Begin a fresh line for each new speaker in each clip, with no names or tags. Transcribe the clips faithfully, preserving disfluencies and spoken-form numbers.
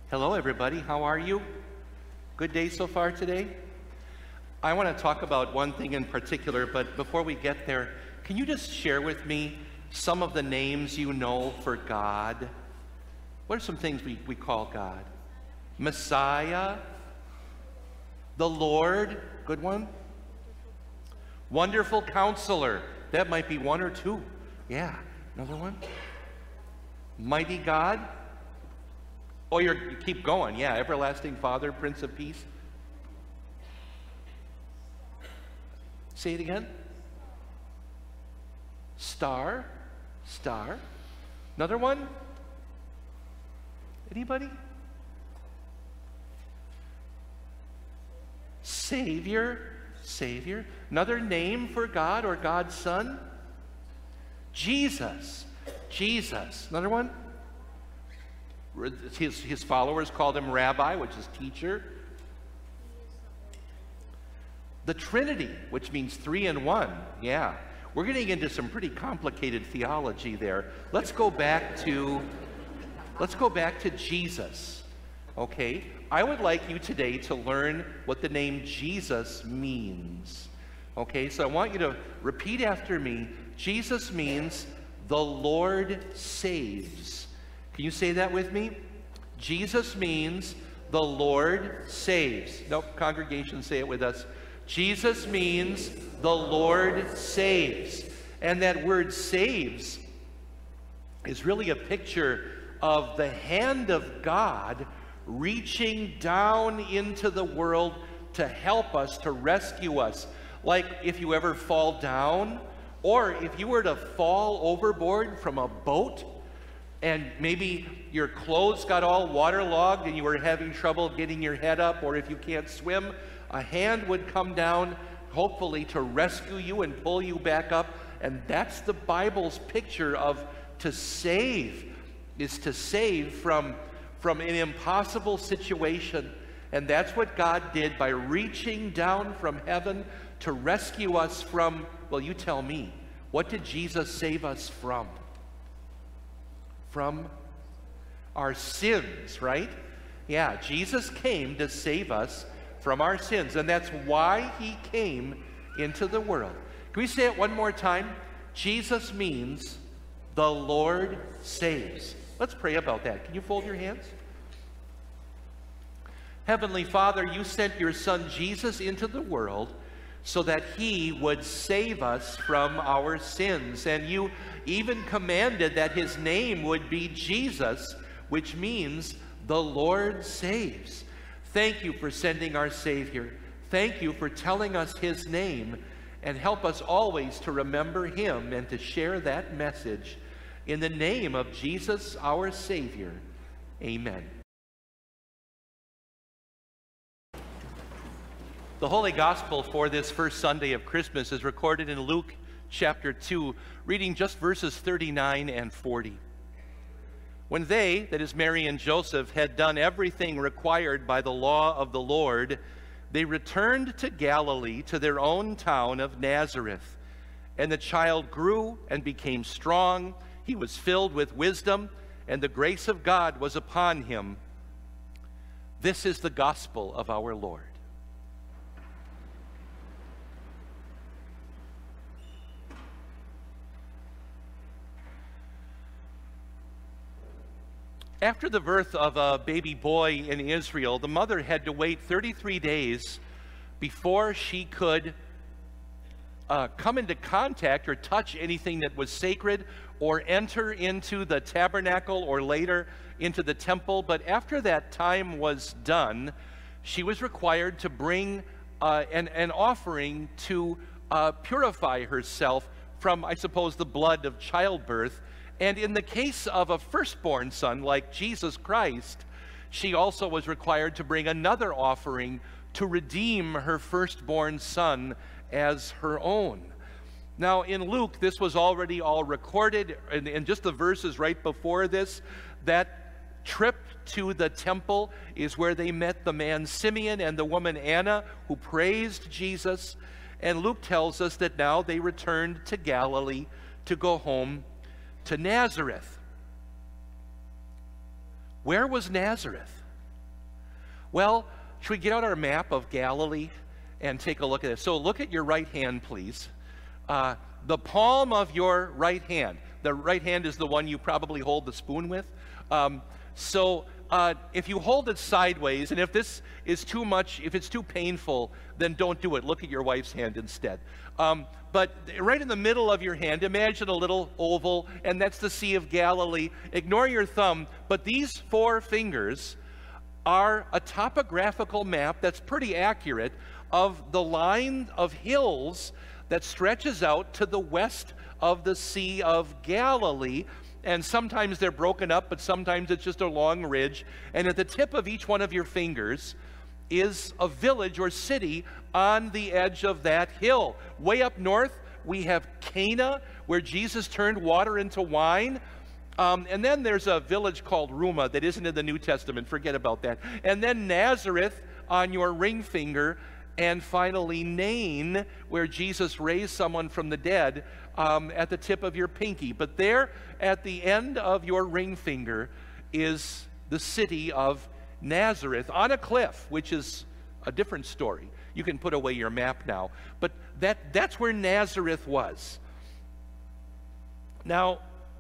Hello, everybody. How are you? Good day so far today? I want to talk about one thing in particular, but before we get there, can you just share with me some of the names you know for God? What are some things we, we call God? Messiah, the Lord, good one. Wonderful Counselor, that might be one or two. Yeah, another one. Mighty God. Oh, you're, you keep going. Yeah, Everlasting Father, Prince of Peace. Say it again. Star, star. Another one? Anybody? Savior, Savior. Another name for God or God's Son? Jesus, Jesus. Another one? His, his followers called him Rabbi, which is teacher. The Trinity, which means three in one. Yeah, we're getting into some pretty complicated theology there. Let's go back to, let's go back to Jesus. Okay, I would like you today to learn what the name Jesus means. Okay, so I want you to repeat after me. Jesus means the Lord saves. Can you say that with me? Jesus means the Lord saves. Nope, congregation, say it with us. Jesus means the Lord saves. And that word saves is really a picture of the hand of God reaching down into the world to help us, to rescue us. Like if you ever fall down, or if you were to fall overboard from a boat, and maybe your clothes got all waterlogged and you were having trouble getting your head up, or if you can't swim, a hand would come down, hopefully to rescue you and pull you back up. And that's the Bible's picture of to save, is to save from, from an impossible situation. And that's what God did by reaching down from heaven to rescue us from, well, you tell me, what did Jesus save us from? From our sins, right? Yeah, Jesus came to save us from our sins, and that's why he came into the world. Can we say it one more time? Jesus means the Lord saves. Let's pray about that. Can you fold your hands? Heavenly Father, you sent your Son Jesus into the world so that he would save us from our sins. And you even commanded that his name would be Jesus, which means the Lord saves. Thank you for sending our Savior. Thank you for telling us his name, and help us always to remember him and to share that message. In the name of Jesus, our Savior, amen. The Holy Gospel for this first Sunday of Christmas is recorded in Luke chapter two, reading just verses thirty-nine and forty. When they, that is Mary and Joseph, had done everything required by the law of the Lord, they returned to Galilee, to their own town of Nazareth. And the child grew and became strong. He was filled with wisdom, and the grace of God was upon him. This is the gospel of our Lord. After the birth of a baby boy in Israel, the mother had to wait thirty-three days before she could uh, come into contact or touch anything that was sacred, or enter into the tabernacle, or later into the temple. But after that time was done, she was required to bring uh, an, an offering to uh, purify herself from, I suppose, the blood of childbirth. And in the case of a firstborn son like Jesus Christ, she also was required to bring another offering to redeem her firstborn son as her own. Now in Luke, this was already all recorded, and in just the verses right before this, that trip to the temple is where they met the man Simeon and the woman Anna, who praised Jesus. And Luke tells us that now they returned to Galilee to go home to Nazareth. Where was Nazareth? Well, should we get out our map of Galilee and take a look at it? So look at your right hand, please. Uh, the palm of your right hand. The right hand is the one you probably hold the spoon with. Um, so uh, if you hold it sideways, and if this is too much, if it's too painful, then don't do it. Look at your wife's hand instead. Um, but right in the middle of your hand, imagine a little oval, and that's the Sea of Galilee. Ignore your thumb, but these four fingers are a topographical map that's pretty accurate of the line of hills that stretches out to the west of the Sea of Galilee. And sometimes they're broken up, but sometimes it's just a long ridge. And at the tip of each one of your fingers is a village or city on the edge of that hill. Way up north, we have Cana, where Jesus turned water into wine. Um, and then there's a village called Ruma that isn't in the New Testament. Forget about that. And then Nazareth on your ring finger. And finally, Nain, where Jesus raised someone from the dead, um, at the tip of your pinky. But there, at the end of your ring finger, is the city of Nazareth on a cliff, which is a different story. You can put away your map now. But that, that's where Nazareth was. Now,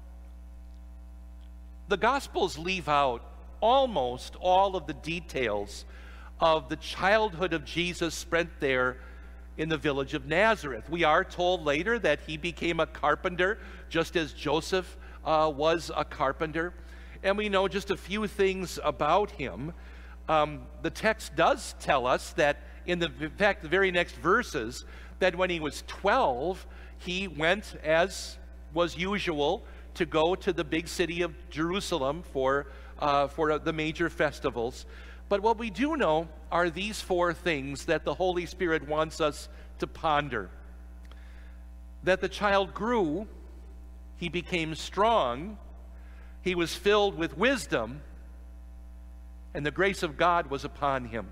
the Gospels leave out almost all of the details of the childhood of Jesus spent there in the village of Nazareth. We are told later that he became a carpenter, just as Joseph uh, was a carpenter. And we know just a few things about him. Um, the text does tell us that, in, the, in fact, the very next verses, that when he was twelve, he went, as was usual, to go to the big city of Jerusalem for, uh, for the major festivals. But what we do know are these four things that the Holy Spirit wants us to ponder. That the child grew, he became strong, he was filled with wisdom, and the grace of God was upon him.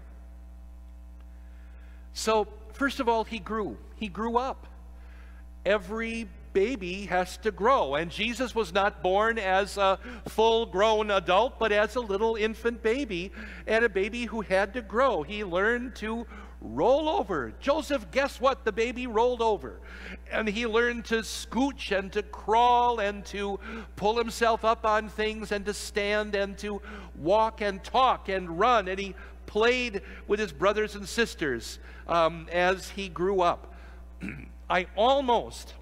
So, first of all, he grew. He grew up. Every baby has to grow, and Jesus was not born as a full-grown adult, but as a little infant baby, and a baby who had to grow. He learned to roll over. Joseph, guess what? The baby rolled over. And he learned to scooch and to crawl and to pull himself up on things and to stand and to walk and talk and run, and he played with his brothers and sisters um, as he grew up. I almost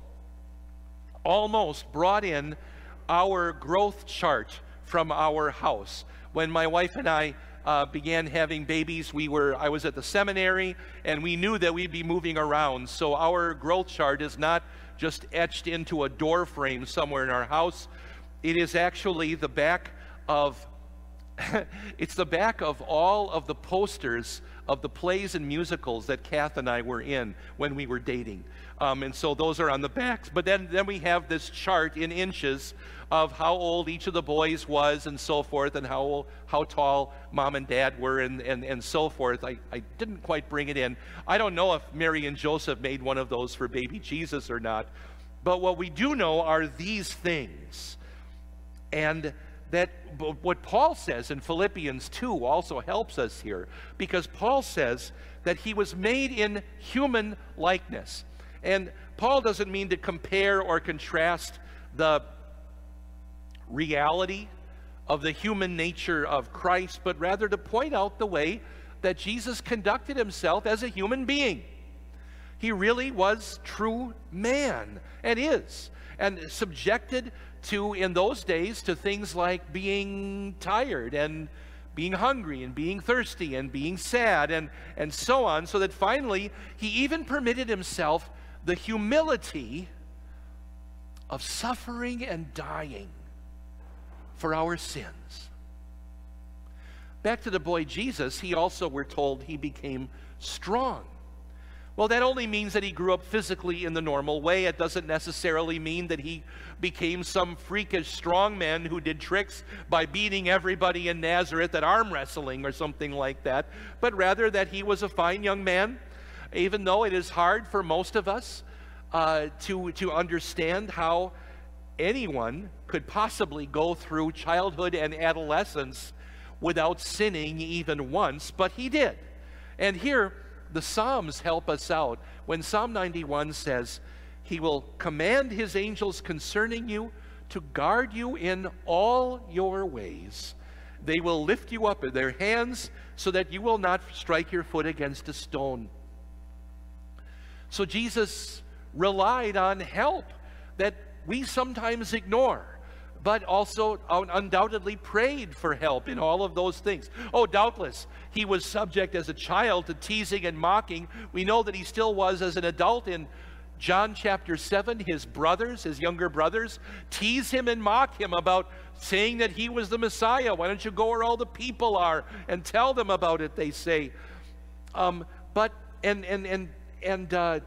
almost brought in our growth chart from our house. When my wife and I uh, began having babies, we were, I was at the seminary, and we knew that we'd be moving around. So our growth chart is not just etched into a door frame somewhere in our house. It is actually the back of, it's the back of all of the posters of the plays and musicals that Kath and I were in when we were dating. Um, and so those are on the backs. But then, then we have this chart in inches of how old each of the boys was and so forth, and how, how tall mom and dad were, and, and, and so forth. I, I didn't quite bring it in. I don't know if Mary and Joseph made one of those for baby Jesus or not. But what we do know are these things. And that what Paul says in Philippians two also helps us here, because Paul says that he was made in human likeness. And Paul doesn't mean to compare or contrast the reality of the human nature of Christ, but rather to point out the way that Jesus conducted himself as a human being. He really was true man, and is, and subjected to, in those days, to things like being tired and being hungry and being thirsty and being sad and, and so on, so that finally he even permitted himself the humility of suffering and dying for our sins. Back to the boy Jesus, he also, we're told, he became strong. Well, that only means that he grew up physically in the normal way. It doesn't necessarily mean that he became some freakish strong man who did tricks by beating everybody in Nazareth at arm wrestling or something like that, but rather that he was a fine young man, even though it is hard for most of us uh, to, to understand how anyone could possibly go through childhood and adolescence without sinning even once, but he did. And here, the Psalms help us out. When Psalm ninety-one says, he will command his angels concerning you to guard you in all your ways. They will lift you up in their hands so that you will not strike your foot against a stone. So Jesus relied on help that we sometimes ignore, but also undoubtedly prayed for help in all of those things. Oh, doubtless, he was subject as a child to teasing and mocking. We know that he still was as an adult. In John chapter seven, his brothers, his younger brothers, tease him and mock him about saying that he was the Messiah. Why don't you go where all the people are and tell them about it, they say. Um, but, and, and, and, and uh,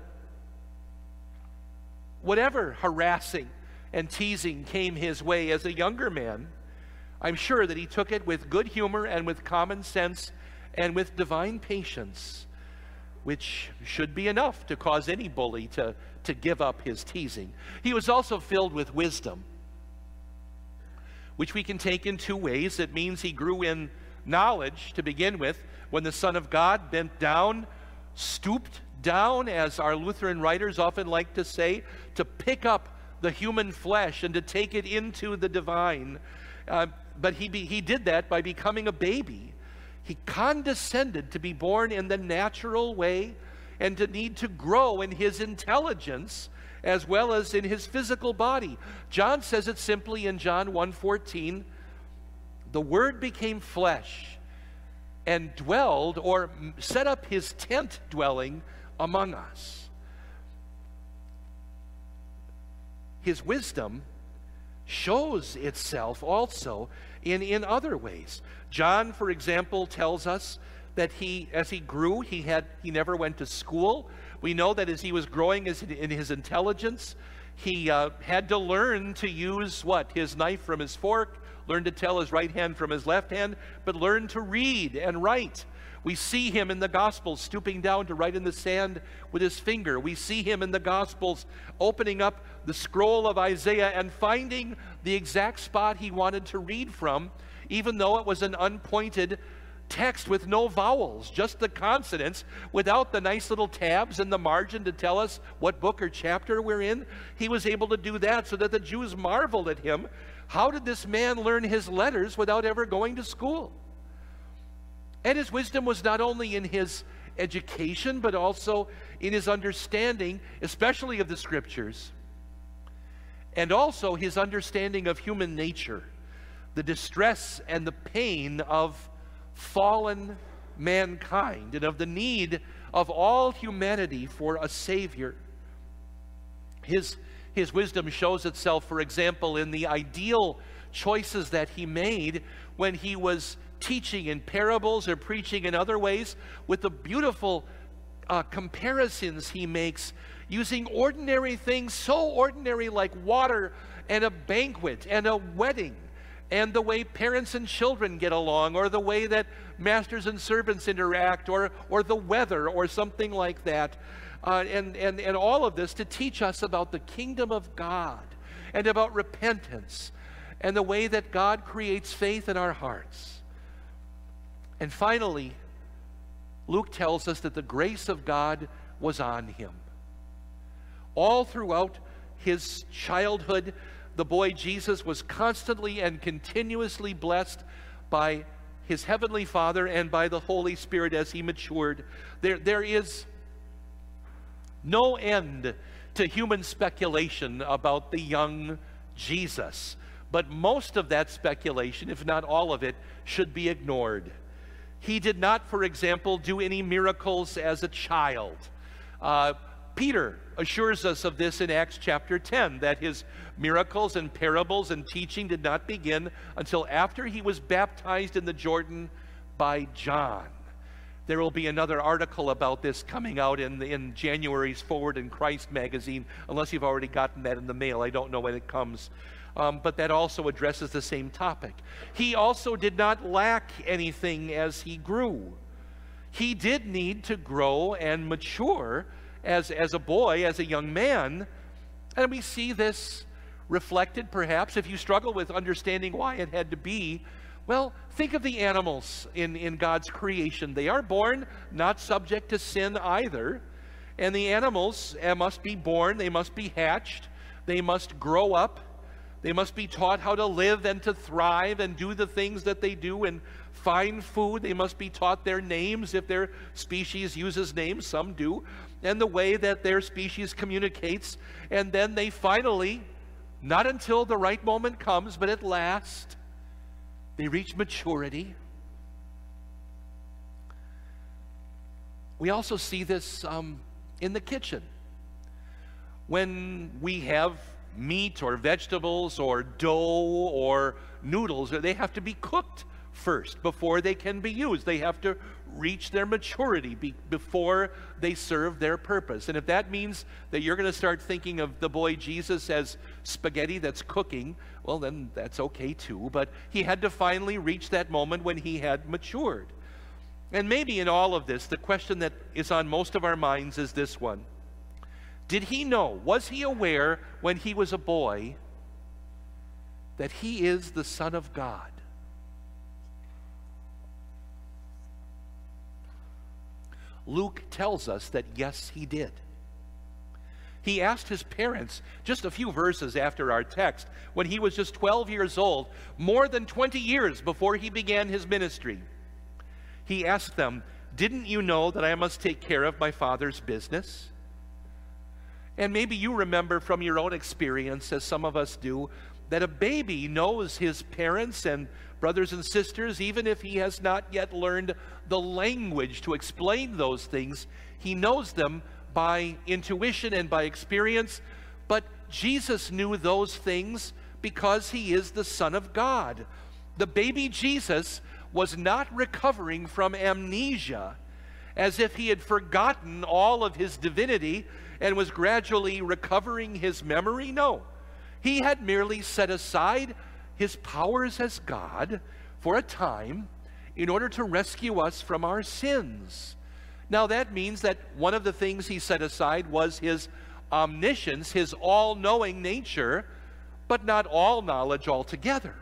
whatever harassing and teasing came his way as a younger man, I'm sure that he took it with good humor and with common sense and with divine patience, which should be enough to cause any bully to, to give up his teasing. He was also filled with wisdom, which we can take in two ways. It means he grew in knowledge to begin with. When the Son of God bent down, stooped down, as our Lutheran writers often like to say, to pick up the human flesh and to take it into the divine. Uh, but he, be, he did that by becoming a baby. He condescended to be born in the natural way and to need to grow in his intelligence as well as in his physical body. John says it simply in John one fourteen, the Word became flesh and dwelled, or set up his tent dwelling among us. His wisdom shows itself also in, in other ways. John, for example, tells us that he, as he grew, he had he never went to school. We know that as he was growing as in his intelligence, he uh, had to learn to use what? His knife from his fork, learn to tell his right hand from his left hand, but learn to read and write. We see him in the Gospels stooping down to write in the sand with his finger. We see him in the Gospels opening up the scroll of Isaiah and finding the exact spot he wanted to read from, even though it was an unpointed text with no vowels, just the consonants, without the nice little tabs in the margin to tell us what book or chapter we're in. He was able to do that so that the Jews marveled at him. How did this man learn his letters without ever going to school? And his wisdom was not only in his education, but also in his understanding, especially of the Scriptures, and also his understanding of human nature, the distress and the pain of fallen mankind, and of the need of all humanity for a Savior. His, his wisdom shows itself, for example, in the ideal choices that he made when he was teaching in parables or preaching in other ways, with the beautiful uh, comparisons he makes using ordinary things, so ordinary, like water and a banquet and a wedding, and the way parents and children get along, or the way that masters and servants interact, or, or the weather, or something like that. Uh, and, and, and all of this to teach us about the kingdom of God and about repentance and the way that God creates faith in our hearts. And finally, Luke tells us that the grace of God was on him. All throughout his childhood, the boy Jesus was constantly and continuously blessed by his heavenly Father and by the Holy Spirit as he matured. There, there is no end to human speculation about the young Jesus, but most of that speculation, if not all of it, should be ignored. He did not, for example, do any miracles as a child. Uh, Peter assures us of this in Acts chapter ten, that his miracles and parables and teaching did not begin until after he was baptized in the Jordan by John. There will be another article about this coming out in, in January's Forward in Christ magazine, unless you've already gotten that in the mail. I don't know when it comes. Um, but that also addresses the same topic. He also did not lack anything as he grew. He did need to grow and mature as, as a boy, as a young man. And we see this reflected, perhaps, if you struggle with understanding why it had to be, Well, think of the animals in, in God's creation. They are born not subject to sin either. And the animals uh, must be born, they must be hatched, they must grow up, they must be taught how to live and to thrive and do the things that they do and find food. They must be taught their names if their species uses names, some do, and the way that their species communicates. And then they finally, not until the right moment comes, but at last, they reach maturity. We also see this um, in the kitchen. When we have meat or vegetables or dough or noodles, they have to be cooked first before they can be used. They have to reach their maturity be before they serve their purpose. And if that means that you're going to start thinking of the boy Jesus as spaghetti that's cooking, well, then that's okay too. But he had to finally reach that moment when he had matured. And maybe in all of this, the question that is on most of our minds is this one. Did he know, was he aware when he was a boy that he is the Son of God? Luke tells us that yes, he did. He asked his parents just a few verses after our text, when he was just twelve years old, more than twenty years before he began his ministry. He asked them, "Didn't you know that I must take care of my Father's business?" And maybe you remember from your own experience, as some of us do, that a baby knows his parents and brothers and sisters, even if he has not yet learned the language to explain those things. He knows them by intuition and by experience. But Jesus knew those things because he is the Son of God. The baby Jesus was not recovering from amnesia as if he had forgotten all of his divinity and was gradually recovering his memory. No, he had merely set aside his powers as God for a time in order to rescue us from our sins. Now that means that one of the things he set aside was his omniscience, his all-knowing nature, but not all knowledge altogether.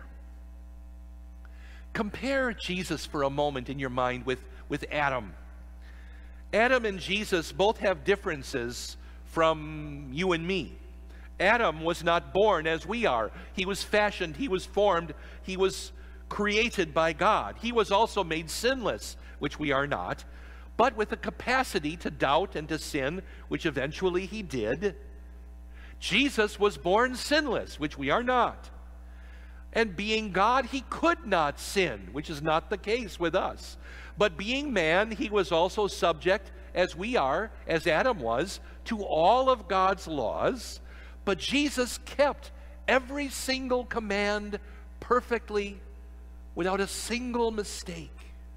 Compare Jesus for a moment in your mind with, with Adam. Adam and Jesus both have differences from you and me. Adam was not born as we are. He was fashioned, he was formed, he was created by God. He was also made sinless, which we are not, but with a capacity to doubt and to sin, which eventually he did. Jesus was born sinless, which we are not. And being God, he could not sin, which is not the case with us. But being man, he was also subject, as we are, as Adam was, to all of God's laws. But Jesus kept every single command perfectly, without a single mistake.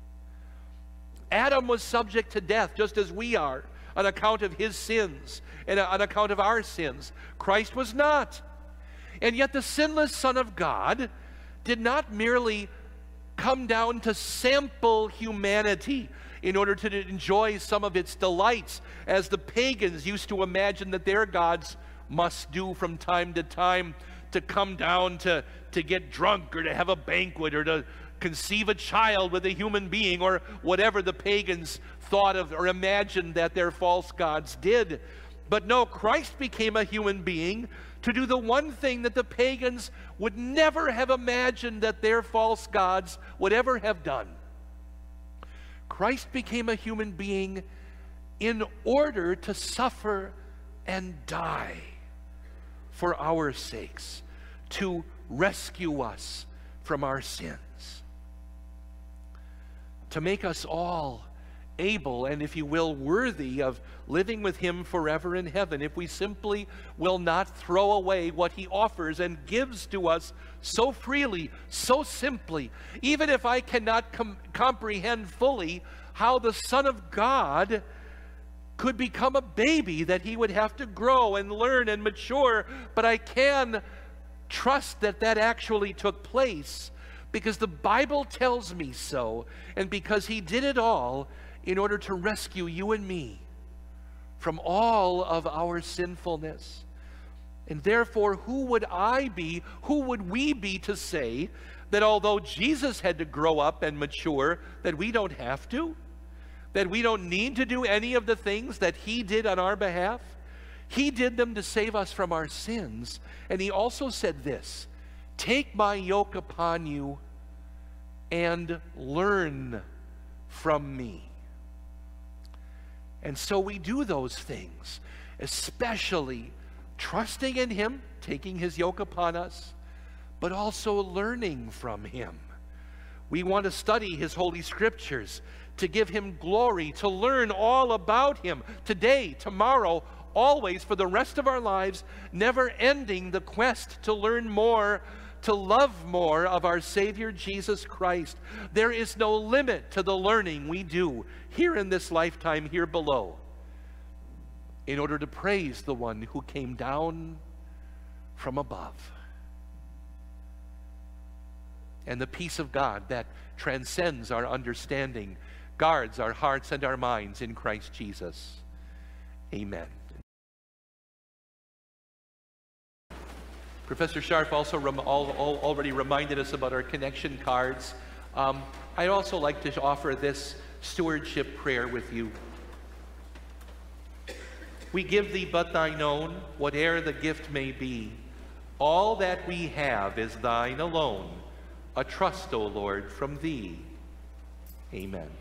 Adam was subject to death, just as we are, on account of his sins and on account of our sins. Christ was not. And yet the sinless Son of God did not merely come down to sample humanity in order to enjoy some of its delights, as the pagans used to imagine that their gods must do from time to time, to come down to, to get drunk or to have a banquet or to conceive a child with a human being, or whatever the pagans thought of or imagined that their false gods did. But no, Christ became a human being to do the one thing that the pagans would never have imagined that their false gods would ever have done. Christ became a human being in order to suffer and die for our sakes, to rescue us from our sins, to make us all able and, if you will, worthy of living with him forever in heaven, if we simply will not throw away what he offers and gives to us so freely, so simply. Even if I cannot com comprehend fully how the Son of God could become a baby, that he would have to grow and learn and mature, but I can trust that that actually took place because the Bible tells me so, and because he did it all in order to rescue you and me from all of our sinfulness. And therefore, who would I be, who would we be to say that although Jesus had to grow up and mature, that we don't have to? That we don't need to do any of the things that he did on our behalf? He did them to save us from our sins. And he also said this, take my yoke upon you and learn from me. And so we do those things, especially trusting in him, taking his yoke upon us, but also learning from him. We want to study his holy scriptures, to give him glory, to learn all about him today, tomorrow, always, for the rest of our lives, never ending the quest to learn more, to love more of our Savior Jesus Christ. There is no limit to the learning we do here in this lifetime, here below, in order to praise the one who came down from above. And the peace of God that transcends our understanding guards our hearts and our minds in Christ Jesus. Amen. Professor Scharf also rem all, all, already reminded us about our connection cards. Um, I'd also like to offer this stewardship prayer with you. We give thee but thine own, whate'er the gift may be. All that we have is thine alone, a trust, O Lord, from thee. Amen.